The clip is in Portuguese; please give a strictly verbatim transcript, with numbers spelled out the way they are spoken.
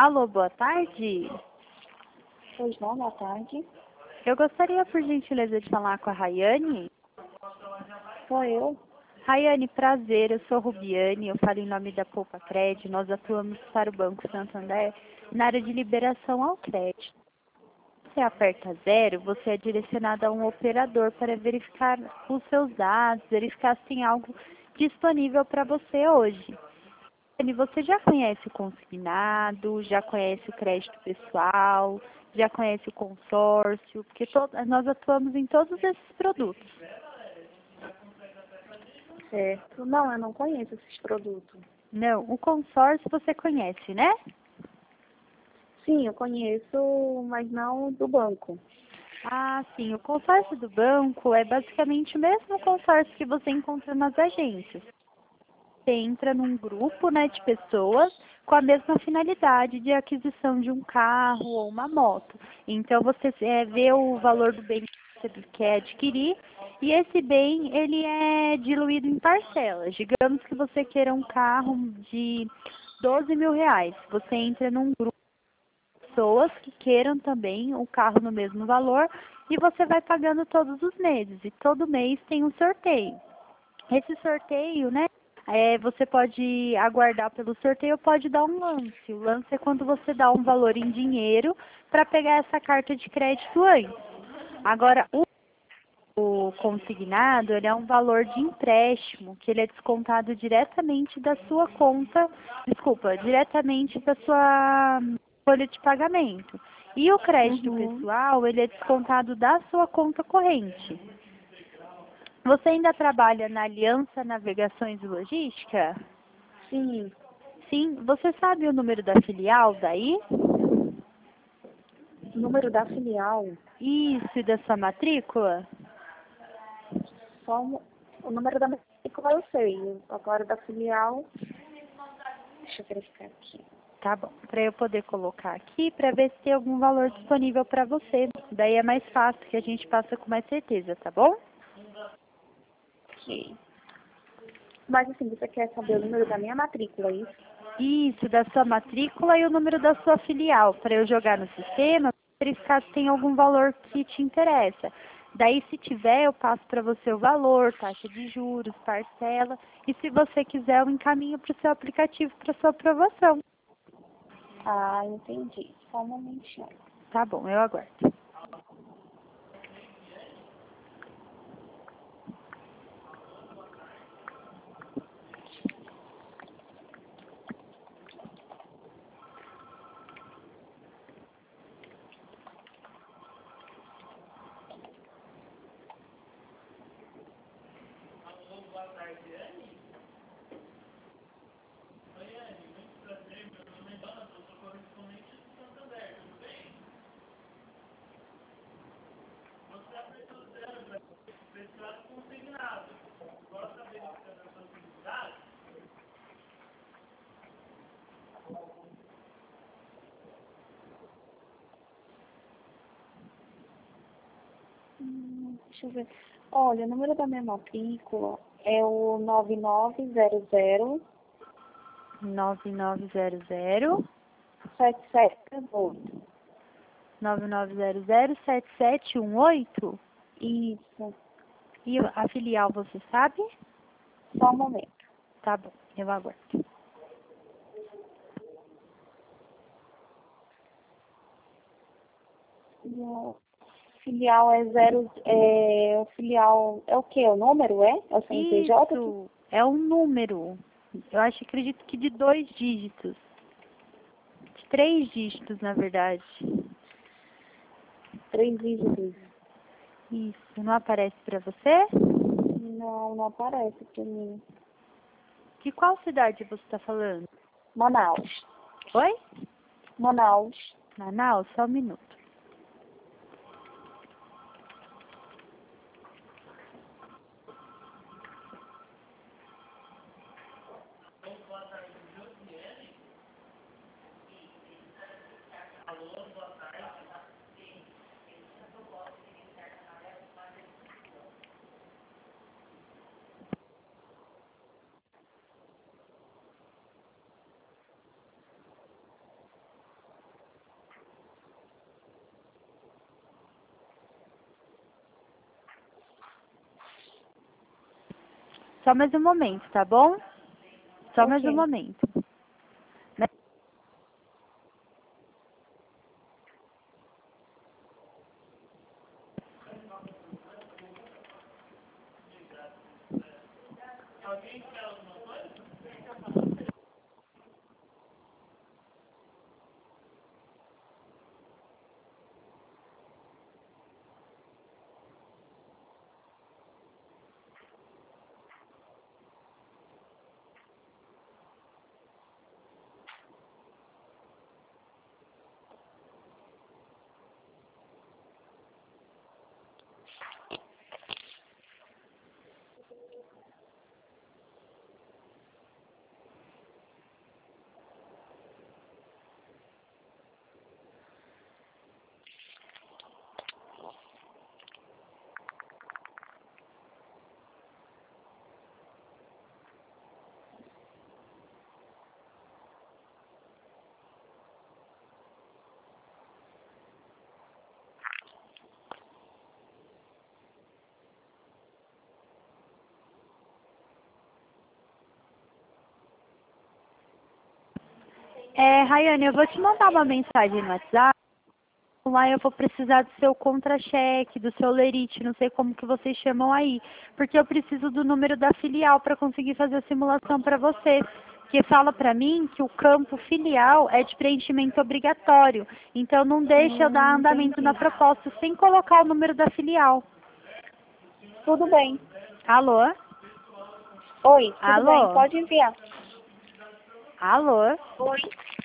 Alô, boa tarde. Pois não, boa tarde. Eu gostaria, por gentileza, de falar com a Rayane. Sou eu. Rayane, prazer, eu sou Rubiane, eu falo em nome da Poupa Crédito. Nós atuamos para o Banco Santander na área de liberação ao crédito. Você aperta zero, você é direcionado a um operador para verificar os seus dados, verificar se tem algo disponível para você hoje. Você já conhece o consignado, já conhece o crédito pessoal, já conhece o consórcio, porque todo, nós atuamos em todos esses produtos. Certo. Não, eu não conheço esses produtos. Não, o consórcio você conhece, né? Sim, eu conheço, mas não do banco. Ah, sim, o consórcio do banco é basicamente o mesmo consórcio que você encontra nas agências. Você entra num grupo, né, de pessoas com a mesma finalidade de aquisição de um carro ou uma moto. Então, você é, vê o valor do bem que você quer adquirir e esse bem, ele é diluído em parcelas. Digamos que você queira um carro de doze mil reais. Você entra num grupo de pessoas que queiram também o carro no mesmo valor e você vai pagando todos os meses. E todo mês tem um sorteio. Esse sorteio, né? É, você pode aguardar pelo sorteio ou pode dar um lance. O lance é quando você dá um valor em dinheiro para pegar essa carta de crédito antes. Agora, o, o consignado, ele é um valor de empréstimo, que ele é descontado diretamente da sua conta, desculpa, diretamente da sua folha de pagamento. E o crédito Uhum. pessoal, ele é descontado da sua conta corrente. Você ainda trabalha na Aliança Navegações e Logística? Sim. Sim. Você sabe o número da filial daí? Número da filial. Isso, e da sua matrícula? Só um- o número da matrícula eu sei. Agora da filial. Deixa eu verificar aqui. Tá bom. Para eu poder colocar aqui, para ver se tem algum valor disponível para você. Daí é mais fácil, que a gente passa com mais certeza, tá bom? Ok. Mas assim, você quer saber o número da minha matrícula, é isso? Isso, da sua matrícula e o número da sua filial, para eu jogar no sistema, verificar se tem algum valor que te interessa. Daí, se tiver, eu passo para você o valor, taxa de juros, parcela, e se você quiser, eu encaminho para o seu aplicativo para sua aprovação. Ah, entendi. Só um momentinho. Tá bom, eu aguardo. Hum, deixa eu ver. Olha, o número da minha matrícula é o nove nove zero zero nove nove zero zero, sete sete oito. nove nove zero zero, sete sete um oito. Isso. E a filial, você sabe? Só um momento. Tá bom, eu aguardo. O filial é zero. É, o filial é o quê? O número é? É o C N P J? Isso, é um número. Eu acho, acredito que de dois dígitos. De três dígitos, na verdade. Três dígitos. Isso, não aparece para você? Não, não aparece pra mim. De qual cidade você está falando? Manaus. Oi? Manaus. Manaus, só um minuto. Só mais um momento, tá bom? Só mais um Ok. momento. É, Rayane, eu vou te mandar uma mensagem no WhatsApp. Lá eu vou precisar do seu contra-cheque, do seu lerite, não sei como que vocês chamam aí. Porque eu preciso do número da filial para conseguir fazer a simulação para você. Porque fala para mim que o campo filial é de preenchimento obrigatório. Então não deixa eu dar Hum, andamento na entendi. proposta sem colocar o número da filial. Tudo bem. Alô? Oi, tudo bem. Alô? Pode enviar. Alô? Oi.